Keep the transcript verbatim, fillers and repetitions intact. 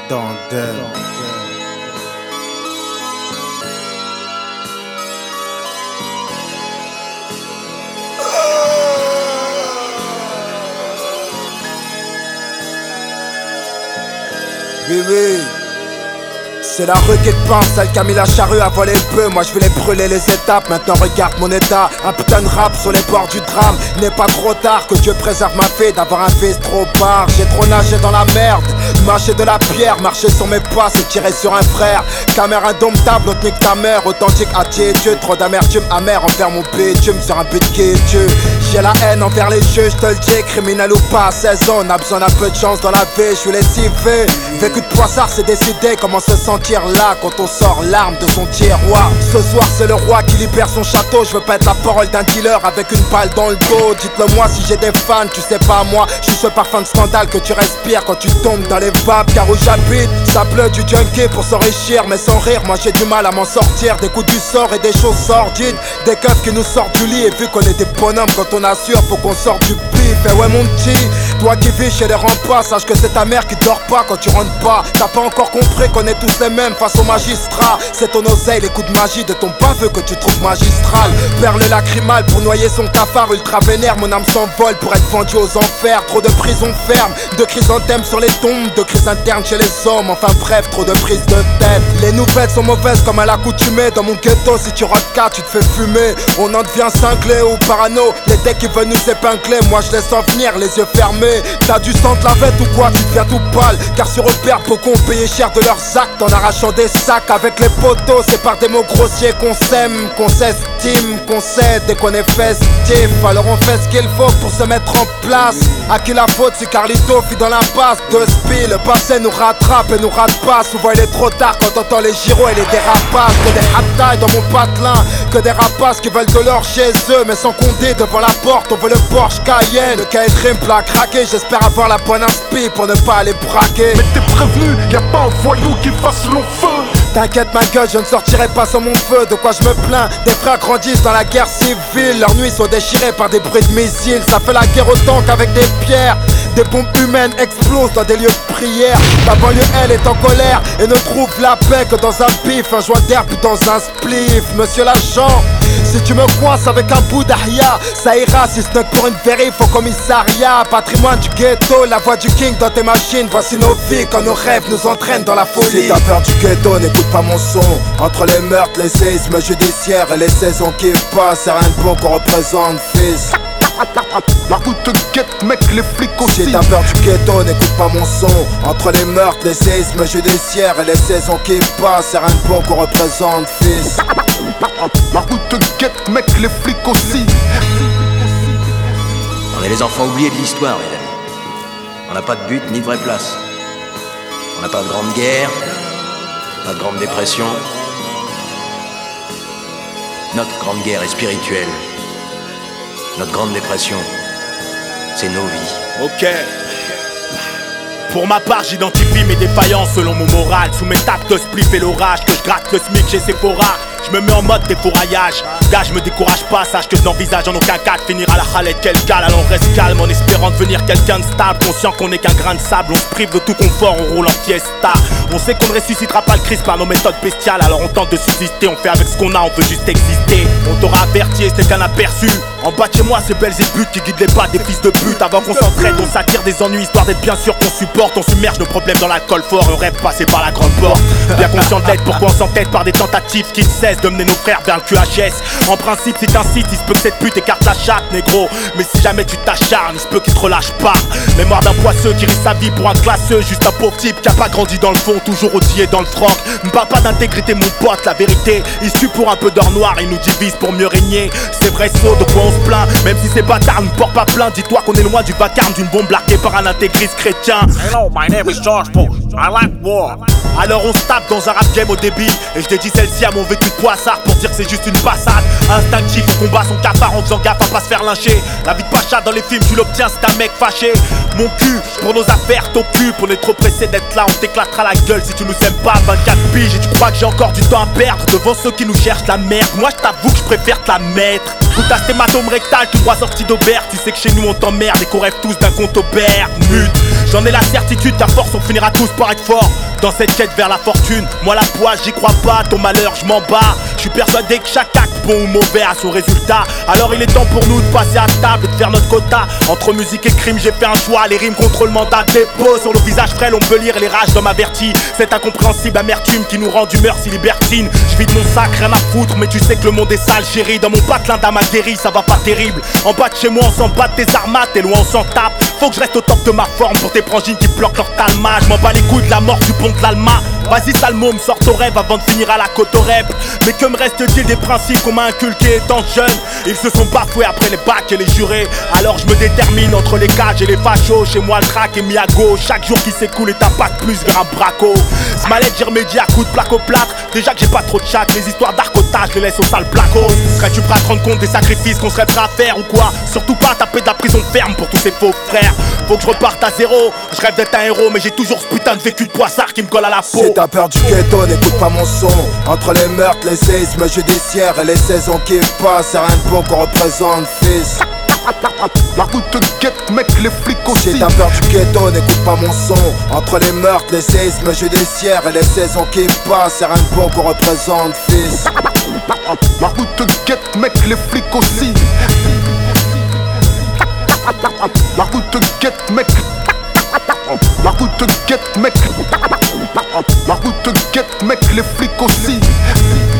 Tandem. Oui, oui. C'est la rue qui te pense, celle qui a mis la charrue à voler le peu. Moi je voulais brûler les étapes, maintenant regarde mon état. Un putain de rap sur les bords du drame. N'est pas trop tard, que Dieu préserve ma fille d'avoir un fils trop part. J'ai trop nagé dans la merde, mâché de la pierre, marché sur mes pas, c'est tirer sur un frère. Caméra indomptable, autre nique ta mère, authentique à Dieu. Trop d'amertume amère envers mon bitume sur un but qui est Dieu. J'ai la haine envers les jeux, je te le dis, criminel ou pas, à seize ans, on a besoin d'un peu de chance dans la vie, je suis lessivé. Vécu de poissard, c'est décidé, comment se sentir là quand on sort l'arme de son tiroir. Ce soir c'est le roi qui libère son château, je veux pas être la parole d'un dealer avec une balle dans le dos. Dites-le moi si j'ai des fans, tu sais pas moi, je suis ce parfum de scandale que tu respires quand tu tombes dans les vapes. Car où j'habite, ça pleut du junkie pour s'enrichir, mais sans rire, moi j'ai du mal à m'en sortir. Des coups du sort et des choses sordides, des keufs qui nous sortent du lit. Et vu qu'on est des bonhommes quand on assure, faut qu'on sorte du pif. Et ouais mon petit, toi qui vis chez les remparts, sache que c'est ta mère qui dort pas quand tu rentres pas. T'as pas encore compris qu'on est tous les mêmes face au magistrat. C'est ton oseille, les coups de magie de ton baveux que tu trouves magistral. Perle lacrymale pour noyer son cafard ultra vénère. Mon âme s'envole pour être vendue aux enfers. Trop de prisons fermes, de chrysanthèmes sur les tombes, de crises internes chez les hommes. Enfin bref, trop de prises de tête. Les nouvelles sont mauvaises comme à l'accoutumée. Dans mon ghetto, si tu rates quatre, tu te fais fumer. On en devient cinglé ou parano. Les decks qui veulent nous épingler, moi je laisse en venir les yeux fermés. T'as du sang de la vête ou quoi, tu deviens tout pâle. Car sur repère, beaucoup ont payé cher de leurs actes en arrachant des sacs avec les poteaux. C'est par des mots grossiers qu'on s'aime, qu'on s'estime, qu'on sait dès qu'on est festif. Alors on fait ce qu'il faut pour se mettre en place. À qui la faute si Carlito fit dans l'impasse de spi. Le passé nous rattrape et nous rate pas. Souvent il est trop tard quand t'entends les gyros et les dérapages. Que des haptailles dans mon patelin, que des rapaces qui veulent de l'or chez eux. Mais sans compter devant la porte, on veut le Porsche Cayenne. Le cahier de rime plat craqué, j'espère avoir la bonne inspi pour ne pas aller braquer. Mais t'es prévenu, y'a pas un voyou qui fasse long feu. T'inquiète ma gueule, je ne sortirai pas sans mon feu. De quoi je me plains, des frères grandissent dans la guerre civile. Leurs nuits sont déchirées par des bruits de missiles. Ça fait la guerre autant qu'avec des pierres. Des bombes humaines explosent dans des lieux de prière. La banlieue elle est en colère et ne trouve la paix que dans un bif. Un joint d'herbe dans un spliff. Monsieur l'agent, si tu me coinces avec un bout d'ahia, ça ira si ce n'est que pour une vérif au commissariat. Patrimoine du ghetto, la voix du king dans tes machines. Voici nos vies quand nos rêves nous entraînent dans la folie. Si t'as peur du ghetto, n'écoute pas mon son. Entre les meurtres, les séismes judiciaires et les saisons qui passent, c'est rien de bon qu'on représente, fils. La route te guette mec, les flics aussi. Si t'as peur du ghetto, n'écoute pas mon son. Entre les meurtres, les séismes judiciaires et les saisons qui passent, c'est rien de bon qu'on représente, fils. La route te guette mec, les flics aussi. On est les enfants oubliés de l'histoire, mes amis. On n'a pas de but ni de vraie place. On n'a pas de grande guerre, pas de grande dépression. Notre grande guerre est spirituelle. Notre grande dépression, c'est nos vies. Ok. Pour ma part, j'identifie mes défaillances selon mon moral. Sous mes tacts de spliff et l'orage, que je gratte le smic chez Sephora. Je me mets en mode défouraillage. Gars, je me décourage pas, sache que je n'envisage en aucun cas de finir à la halette quel cale. Alors reste calme en espérant devenir quelqu'un de stable. Conscient qu'on n'est qu'un grain de sable, on se prive de tout confort, on roule en fiesta. On sait qu'on ne ressuscitera pas le Christ par nos méthodes bestiales. Alors on tente de subsister, on fait avec ce qu'on a, on veut juste exister. On t'aura averti et c'était qu'un aperçu. En bas de chez moi, c'est Belzébuth qui guide les pas des fils de pute. Avant qu'on s'entraide, on s'attire des ennuis, histoire d'être bien sûr qu'on supporte. On submerge nos problèmes dans l'alcool fort, on rêve passer par la grande porte. Bien conscient de l'aide, pourquoi on s'entête par des tentatives qui ne cessent de mener nos frères vers le Q H S. En principe, si t'incites, il se peut que cette pute écarte la chatte, négro. Mais si jamais tu t'acharnes, il se peut qu'il te relâche pas. Mémoire d'un poisseux qui risque sa vie pour un classeux. Juste un pauvre type qui a pas grandi dans le fond, toujours outillé dans le franc. Me parle pas d'intégrité, mon pote, la vérité. Il se tue pour un peu d'or noir, il nous divise pour mieux régner. C'est vrai, saut, de quoi on se plaint. Même si ces bâtards ne portent pas plainte, dis-toi qu'on est loin du vacarme d'une bombe larguée par un intégriste chrétien. Hello, my name is George Bush. I like war. Alors on se tape dans un rap game au débit. Et je dédie celle-ci à mon vécu de poissard pour dire que c'est juste une passade. Instinctif, on combat son cafard en faisant gaffe à pas se faire lyncher. La vie de Pacha dans les films, tu l'obtiens, c'est un mec fâché. Mon cul, pour nos affaires, t'occupe. On est trop pressé d'être là, on t'éclatera la gueule si tu nous aimes pas. Vingt-quatre piges et tu crois que j'ai encore du temps à perdre devant ceux qui nous cherchent la merde. Moi je t'avoue que je préfère te la mettre. Tout à cet hématome rectal, tout droit sorti d'Aubert. Tu sais que chez nous on t'emmerde et qu'on rêve tous d'un compte Aubert. Mute, j'en ai la certitude qu'à force on finira tous par être fort. dans cette quête vers la fortune. Moi la poisse j'y crois pas, ton malheur je m'en bats. Je suis persuadé que chaque acte bon ou mauvais a son résultat. Alors il est temps pour nous de passer à table et de faire notre quota. Entre musique et crime j'ai fait un choix, les rimes contre le mandat de dépôt. Sur nos visages frêles on peut lire les rages d'hommes avertis. Cette incompréhensible amertume qui nous rend d'humeur si libertine. Je vide mon sac, rien à foutre, mais tu sais que le monde est sale chérie. Dans mon patelin d'âme guéri, ça va pas terrible. En bas de chez moi on s'en bat tes armates, t'es loin on s'en tape. Faut que je reste au top de ma forme pour tes frangines qui bloquent leur talma. Je m'en bats les couilles de la mort du pont de l'Alma. Vas-y Salmo, me sors ton rêve avant de finir à la côte au rep. Mais que me reste-t-il des principes qu'on m'a inculqués étant jeune? Ils se sont bafoués après les bacs et les jurés. Alors je me détermine entre les cages et les fachos. Chez moi le track est mis à gauche. Chaque jour qui s'écoule est un pas de plus vers un braco. Ce mal-être j'y remédie à coups de plaque au plâtre. Déjà que j'ai pas trop de chat, les histoires d'arcotage les laisse au sale placos. Serais-tu prêt à te rendre compte des sacrifices qu'on serait prêt à faire ou quoi? Surtout pas taper de la prison ferme pour tous ces faux frères. Faut que je reparte à zéro. Je rêve d'être un héros mais j'ai toujours ce putain de vécu de poissard qui me colle à la peau. Si t'as peur du ghetto, n'écoute pas mon son. Entre les meurtres, les séismes judiciaires et les saisons qui passent, c'est rien de bon qu'on représente, fils. La route te guette, mec, les flics aussi. Si t'as peur du ghetto, n'écoute pas mon son. Entre les meurtres, les séismes judiciaires et les saisons qui passent, c'est rien de bon qu'on représente, fils. La route te guette, mec, les flics aussi. La route te guette, mec. La route te guette, mec. La route te guette, mec, les flics aussi.